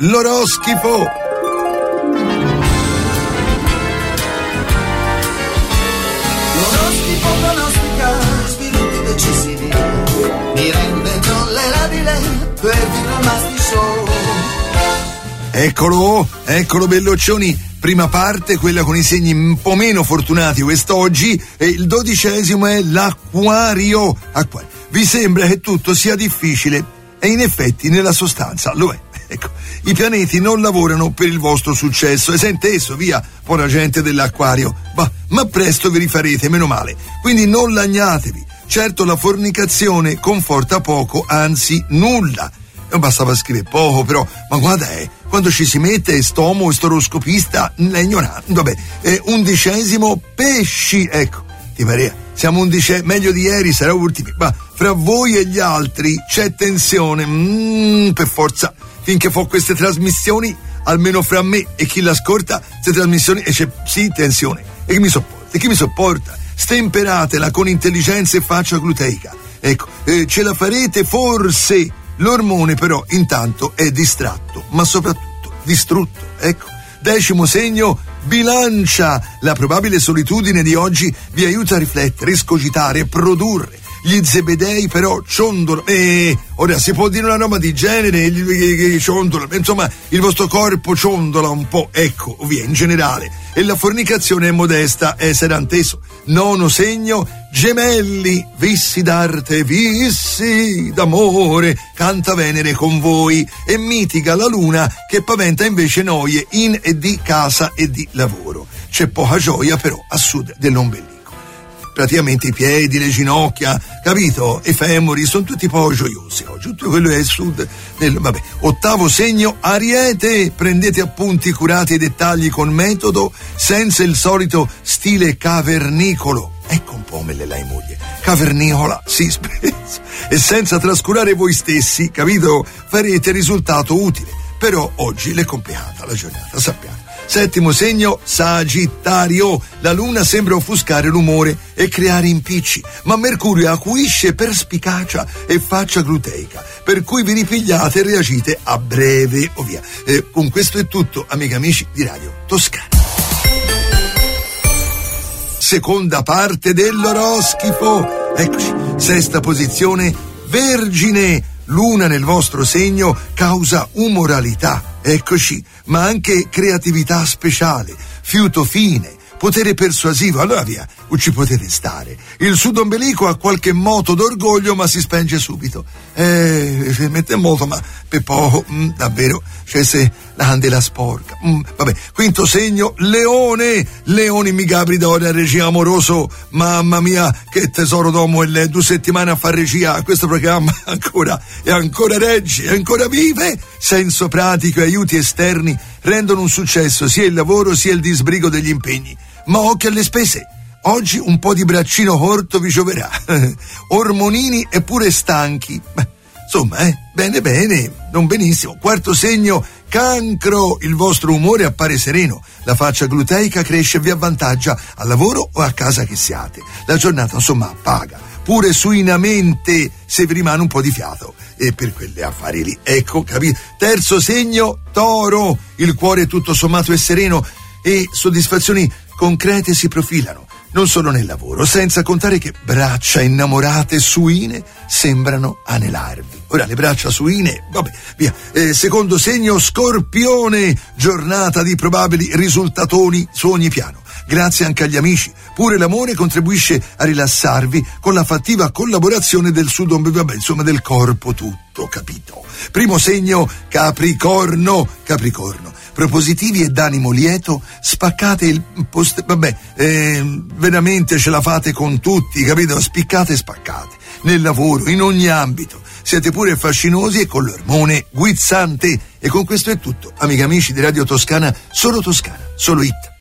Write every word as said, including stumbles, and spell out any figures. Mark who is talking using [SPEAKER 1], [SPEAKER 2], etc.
[SPEAKER 1] l'oroscopo.
[SPEAKER 2] L'oroscopo pronostica sviluppi decisivi, mi rende tollerabile per il Masti Show.
[SPEAKER 1] Eccolo, eccolo belloccioni. Prima parte, quella con i segni un po' meno fortunati quest'oggi, e il dodicesimo è l'Acquario. Acquario. Vi sembra che tutto sia difficile e in effetti nella sostanza lo è. Ecco, i pianeti non lavorano per il vostro successo e sente esso, via, buona gente dell'Acquario. Bah, ma presto vi rifarete, meno male. Quindi non lagnatevi. Certo, la fornicazione conforta poco, anzi nulla. Non bastava scrivere poco, però, ma guarda, eh, quando ci si mette stomo e storoscopista, l'ignorante, vabbè, eh, undicesimo pesci, ecco, ti pare, siamo undicesimi, meglio di ieri, sarà ultimi, ma fra voi e gli altri c'è tensione, mm, per forza, finché fa queste trasmissioni, almeno fra me e chi l'ascolta, queste trasmissioni, e c'è, sì, tensione, e chi mi sopporta, e chi mi sopporta, stemperatela con intelligenza e faccia gluteica, ecco, eh, ce la farete forse. L'ormone però intanto è distratto, ma soprattutto distrutto, ecco. Decimo segno, Bilancia. La probabile solitudine di oggi vi aiuta a riflettere, escogitare, produrre. Gli zebedei però ciondolano, e ora si può dire una roba di genere, gli ciondolano, insomma il vostro corpo ciondola un po', ecco, via, in generale, e la fornicazione è modesta, essere anteso. Nono segno, Gemelli, vissi d'arte, vissi d'amore, canta Venere con voi e mitiga la luna che paventa invece noie in e di casa e di lavoro. C'è poca gioia però a sud dell'ombelico. Praticamente i piedi, le ginocchia, capito? I femori sono tutti poi gioiosi oggi, tutto quello è il sud del, vabbè. Ottavo segno, Ariete, prendete appunti curati e dettagli con metodo, senza il solito stile cavernicolo. Ecco un po' me le lei moglie, cavernicola, sì, spesso, e senza trascurare voi stessi, capito? Farete risultato utile, però oggi l'è complicata la giornata, sappiamo. Settimo segno, Sagittario. La luna sembra offuscare l'umore e creare impicci, ma Mercurio acuisce perspicacia e faccia gluteica, per cui vi ripigliate e reagite a breve, o via. Eh, con questo è tutto, amici amici di Radio Toscana. Seconda parte dell'oroscopo. Eccoci, sesta posizione, Vergine. Luna nel vostro segno causa umoralità, eccoci, ma anche creatività speciale, fiuto fine, potere persuasivo, allora via, ci potete stare. Il sud ombelico ha qualche moto d'orgoglio, ma si spenge subito. Eh, si mette molto, ma per poco, mm, davvero, cioè se la candela sporca. Mm, vabbè, quinto segno, Leone. Leone mi gabri d'ora a regia amoroso, mamma mia, che tesoro d'uomo, e le due settimane a far regia a questo programma ancora, e ancora regge, e ancora vive. Senso pratico e aiuti esterni rendono un successo sia il lavoro sia il disbrigo degli impegni. Ma occhio alle spese. Oggi un po' di braccino corto vi gioverà. Ormonini eppure stanchi. Beh, insomma, eh, bene bene, non benissimo. Quarto segno, Cancro. Il vostro umore appare sereno. La faccia gluteica cresce e vi avvantaggia al lavoro o a casa che siate. La giornata, insomma, paga. Pure suinamente se vi rimane un po' di fiato. E per quelle affari lì. Ecco, capito? Terzo segno, Toro. Il cuore tutto sommato è sereno e soddisfazioni concrete si profilano, non solo nel lavoro, senza contare che braccia innamorate suine sembrano anelarvi. Ora le braccia suine, vabbè, via. Eh, secondo segno, Scorpione. Giornata di probabili risultatoni su ogni piano. Grazie anche agli amici. Pure l'amore contribuisce a rilassarvi con la fattiva collaborazione del sud, vabbè, insomma del corpo tutto, capito? Primo segno, Capricorno. Capricorno. Propositivi e d'animo lieto, spaccate il post... vabbè, eh, veramente ce la fate con tutti, capito? Spiccate e spaccate. Nel lavoro, in ogni ambito. Siete pure fascinosi e con l'ormone guizzante. E con questo è tutto, amici amici di Radio Toscana, solo Toscana, solo hit.